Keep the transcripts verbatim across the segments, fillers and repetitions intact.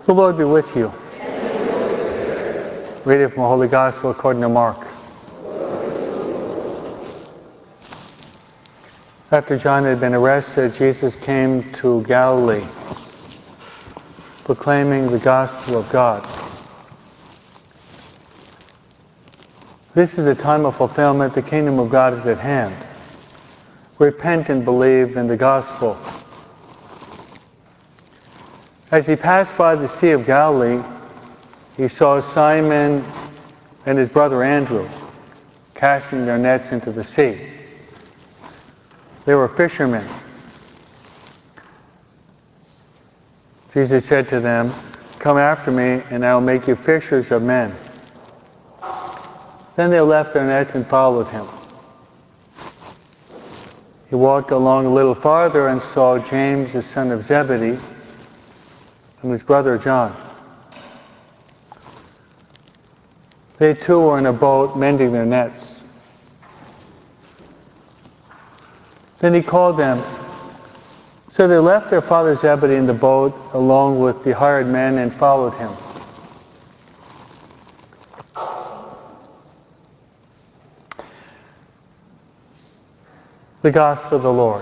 The Lord be with you. Reading from the Holy Gospel according to Mark. After John had been arrested, Jesus came to Galilee, proclaiming the gospel of God. This is the time of fulfillment. The kingdom of God is at hand. Repent and believe in the gospel. As he passed by the Sea of Galilee, he saw Simon and his brother Andrew casting their nets into the sea. They were fishermen. Jesus said to them, "Come after me, and I will make you fishers of men." Then they left their nets and followed him. He walked along a little farther and saw James, the son of Zebedee, and his brother John. They too were in a boat mending their nets. Then he called them. So they left their father Zebedee in the boat along with the hired men and followed him. The Gospel of the Lord.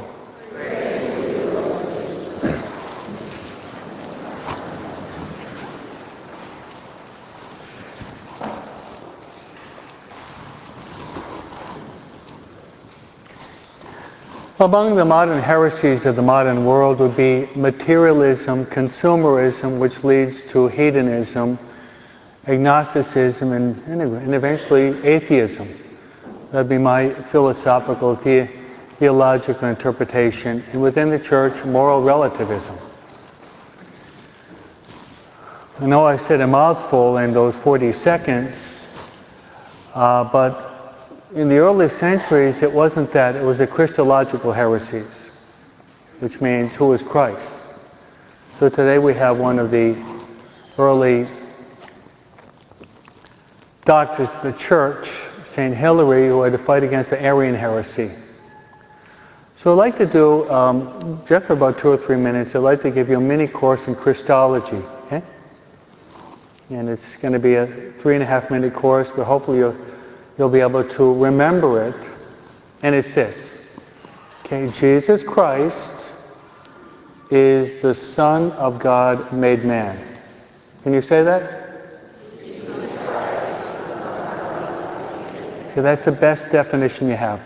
Among the modern heresies of the modern world would be materialism, consumerism, which leads to hedonism, agnosticism, and, and eventually atheism. That would be my philosophical, the, theological interpretation. And within the church, moral relativism. I know I said a mouthful in those forty seconds, uh, but in the early centuries, it wasn't that. It was the Christological heresies, which means, who is Christ? So today we have one of the early doctors of the church, Saint Hilary, who had to fight against the Arian heresy. So I'd like to do, um, just for about two or three minutes, I'd like to give you a mini course in Christology, okay? And it's going to be a three and a half minute course, but hopefully you'll You'll be able to remember it, and it's this. Okay, Jesus Christ is the Son of God made man. Can you say that? Okay, that's the best definition you have.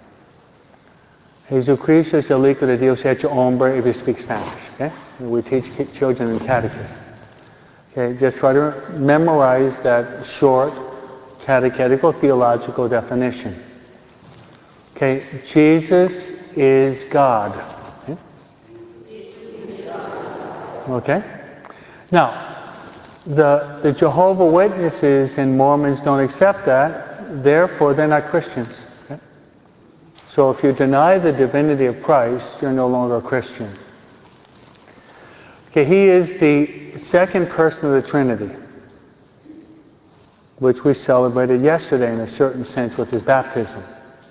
Jesucristo es el Hijo de Dios hecho hombre, if you speak Spanish. Okay, we teach children in catechism. Okay, just try to memorize that short catechetical theological definition. Okay, Jesus is God. Okay? Okay? Now, the, the Jehovah Witnesses and Mormons don't accept that, therefore they're not Christians. Okay? So if you deny the divinity of Christ, you're no longer a Christian. Okay, he is the second person of the Trinity, which we celebrated yesterday in a certain sense with his baptism.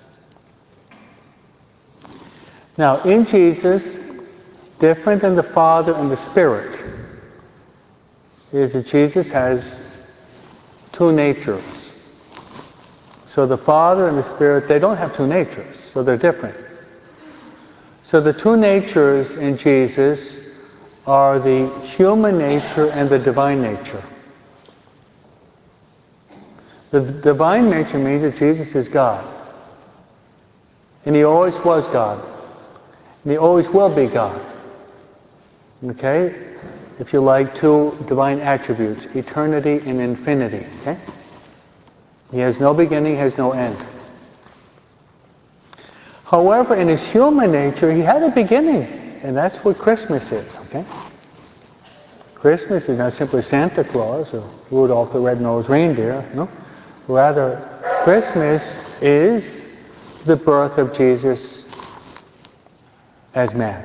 Now, in Jesus, different than the Father and the Spirit, is that Jesus has two natures. So the Father and the Spirit, they don't have two natures, so they're different. So the two natures in Jesus are the human nature and the divine nature. The divine nature means that Jesus is God. And he always was God. And he always will be God. Okay? If you like, two divine attributes, eternity and infinity. Okay? He has no beginning, has no end. However, in his human nature, he had a beginning. And that's what Christmas is. Okay? Christmas is not simply Santa Claus or Rudolph the Red-Nosed Reindeer. No? Rather, Christmas is the birth of Jesus as man.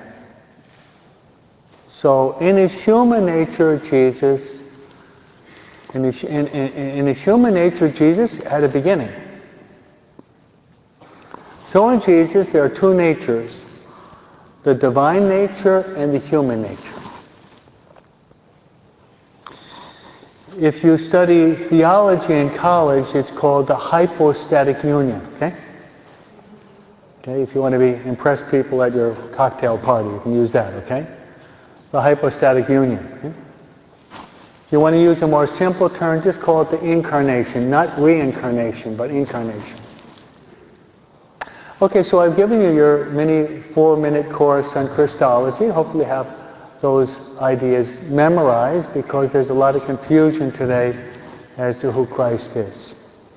So in his human nature, Jesus, in his, in, in, in his human nature, Jesus had a beginning. So in Jesus, there are two natures, the divine nature and the human nature. If you study theology in college, it's called the hypostatic union, okay? Okay, if you want to be impress people at your cocktail party, you can use that, okay? The hypostatic union. Okay? If you want to use a more simple term, just call it the incarnation, not reincarnation, but incarnation. Okay, so I've given you your mini four-minute course on Christology. Hopefully you have those ideas memorized, because there's a lot of confusion today as to who Christ is.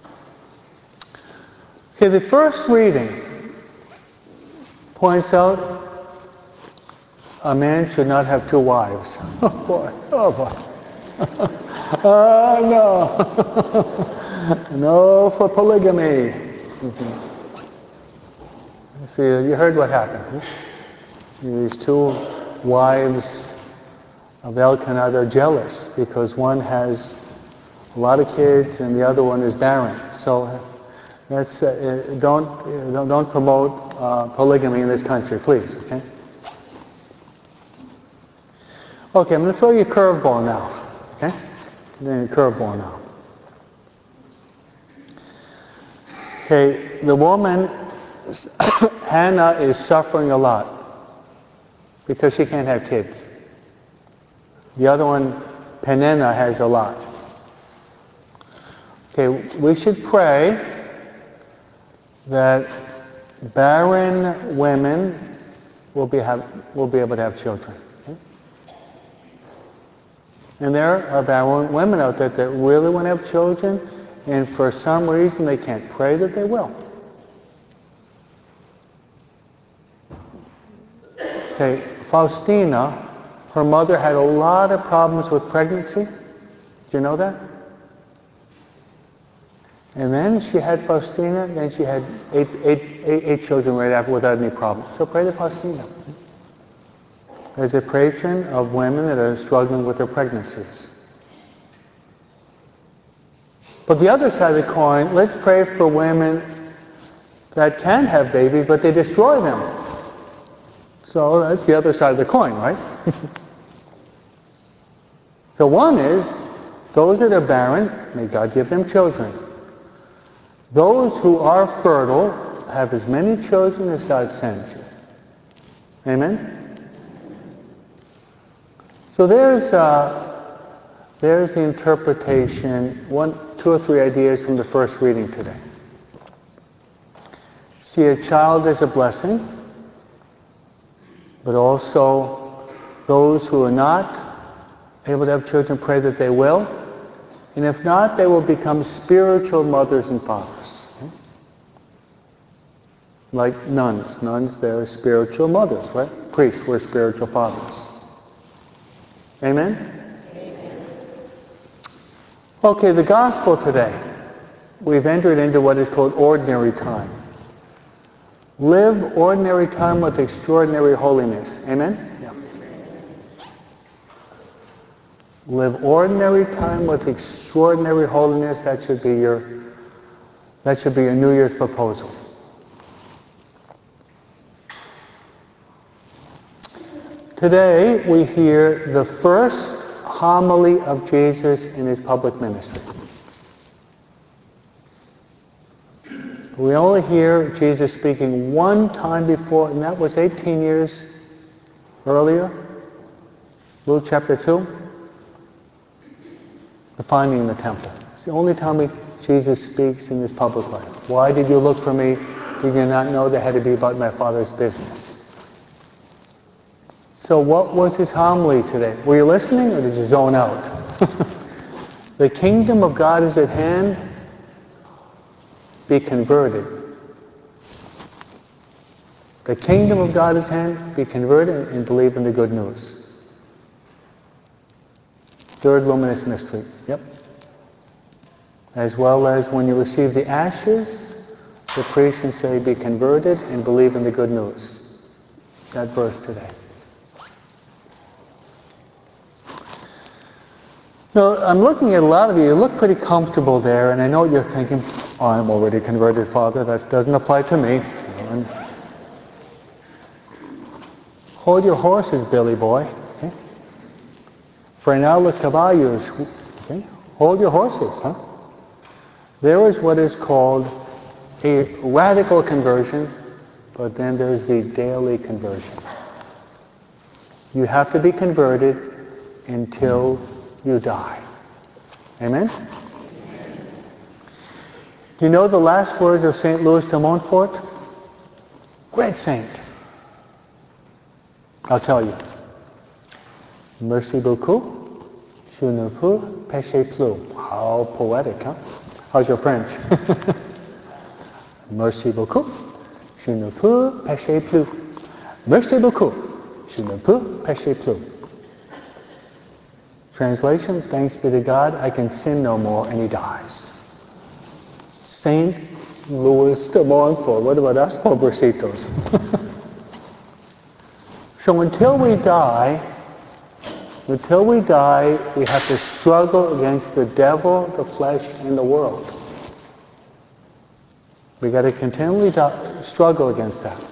Okay, the first reading points out a man should not have two wives. Oh boy, oh boy. Oh no. No for polygamy. Mm-hmm. See, you heard what happened. These two wives of Elkanah, they're jealous because one has a lot of kids and the other one is barren. So that's, uh, don't, uh, don't promote uh, polygamy in this country, please, okay? Okay, I'm going to throw you a curveball now, okay? I'm doing a curveball now. Okay, the woman, Hannah, is suffering a lot because she can't have kids. The other one, Peninnah, has a lot. Okay, we should pray that barren women will be, have, will be able to have children. Okay? And there are barren women out there that really want to have children, and for some reason they can't pray that they will. Okay, Faustina, her mother had a lot of problems with pregnancy. Do you know that? And then she had Faustina, then she had eight, eight, eight, eight children right after without any problem. So pray to Faustina as a patron of women that are struggling with their pregnancies. But the other side of the coin, let's pray for women that can have babies, but they destroy them. So that's the other side of the coin, right? So one is, those that are barren, may God give them children. Those who are fertile, have as many children as God sends you. Amen? So there's, uh, there's the interpretation, one, two or three ideas from the first reading today. See a child as a blessing, but also those who are not able to have children, pray that they will. And if not, they will become spiritual mothers and fathers. Okay? Like nuns. Nuns, they're spiritual mothers, right? Priests were spiritual fathers. Amen? Amen? Okay, the gospel today. We've entered into what is called ordinary time. Live ordinary time with extraordinary holiness. Amen? Yeah. Live ordinary time with extraordinary holiness. That should be your, that should be your New Year's proposal. Today we hear the first homily of Jesus in his public ministry. We only hear Jesus speaking one time before, and that was eighteen years earlier. Luke chapter two. The finding in the temple. It's the only time we, Jesus speaks in his public life. Why did you look for me? Did you not know that had to be about my Father's business? So what was his homily today? Were you listening or did you zone out? The kingdom of God is at hand. Be converted. The kingdom of God is at hand. Be converted and believe in the good news. Third luminous mystery. Yep. As well as when you receive the ashes, the priest can say, be converted and believe in the good news. That verse today. Now, I'm looking at a lot of you. You look pretty comfortable there, and I know what you're thinking. Oh, I'm already converted, Father. That doesn't apply to me. And hold your horses, Billy boy. Okay? Frenar los caballos. Okay? Hold your horses, huh? There is what is called a radical conversion, but then there's the daily conversion. You have to be converted until you die. Amen? Do you know the last words of Saint Louis de Montfort? Great saint. I'll tell you. Merci beaucoup. Je ne peux pécher plus. How poetic, huh? How's your French? Merci beaucoup. Je ne peux pécher plus. Merci beaucoup. Je ne peux pécher plus. Translation, thanks be to God, I can sin no more, and he dies. Saint Louis de Montfort. What about us, pobrecitos? So until we die, until we die, we have to struggle against the devil, the flesh, and the world. We got to continually do- struggle against that.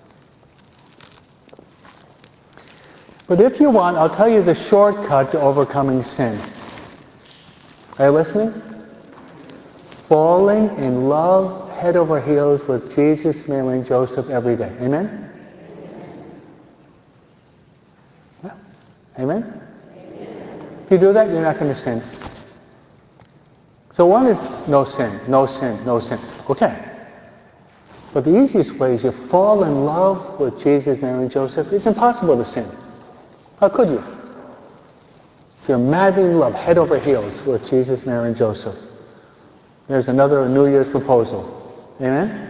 But if you want, I'll tell you the shortcut to overcoming sin. Are you listening? Falling in love head over heels with Jesus, Mary, and Joseph every day. Amen? Yeah. Amen? If you do that, you're not going to sin. So one is no sin, no sin, no sin. Okay. But the easiest way is you fall in love with Jesus, Mary, and Joseph. It's impossible to sin. How could you? If you're madly in love, head over heels with Jesus, Mary, and Joseph. There's another New Year's proposal. Amen?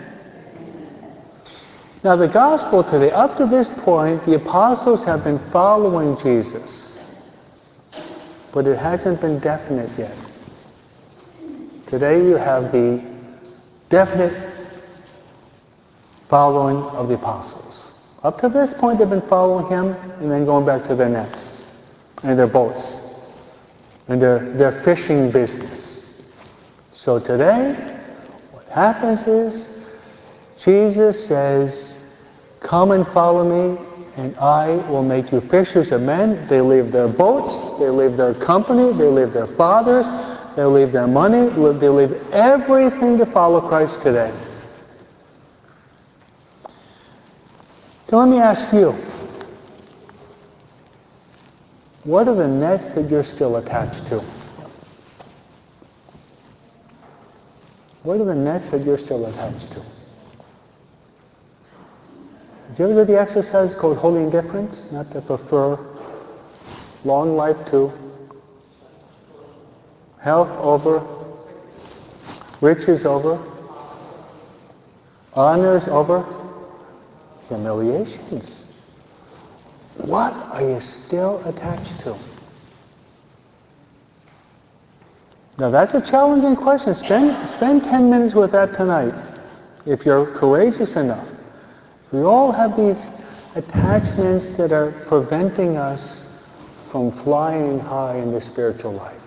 Now the gospel today, up to this point, the apostles have been following Jesus. But it hasn't been definite yet. Today you have the definite following of the apostles. Up to this point they've been following him and then going back to their nets and their boats and their, their fishing business. So today, what happens is, Jesus says, come and follow me and I will make you fishers of men. They leave their boats, they leave their company, they leave their fathers, they leave their money, they leave everything to follow Christ today. So let me ask you, what are the nets that you're still attached to? What are the nets that you're still attached to? Did you ever do the exercise called holy indifference? Not to prefer long life to health over, riches over, honors over, humiliations. What are you still attached to? Now that's a challenging question. Spend, spend ten minutes with that tonight, if you're courageous enough. We all have these attachments that are preventing us from flying high in the spiritual life.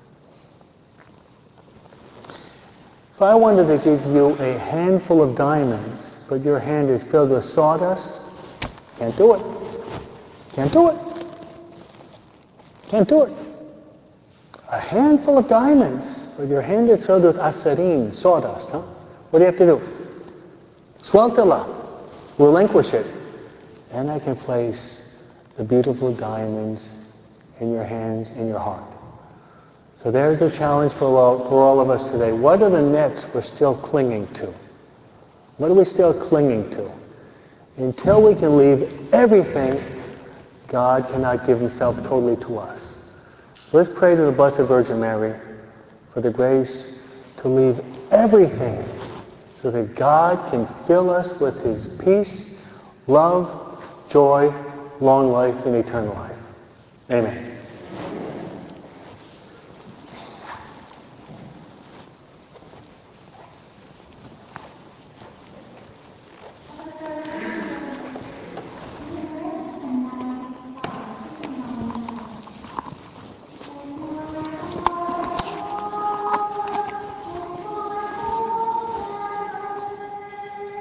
If I wanted to give you a handful of diamonds, but your hand is filled with sawdust, can't do it. Can't do it. Can't do it. A handful of diamonds, but your hand is filled with acerine, sawdust, huh? What do you have to do? Sueltala. Relinquish it. And I can place the beautiful diamonds in your hands, in your heart. So there's a challenge for all, for all of us today. What are the nets we're still clinging to? What are we still clinging to? Until we can leave everything, God cannot give himself totally to us. So let's pray to the Blessed Virgin Mary for the grace to leave everything so that God can fill us with his peace, love, joy, long life, and eternal life. Amen.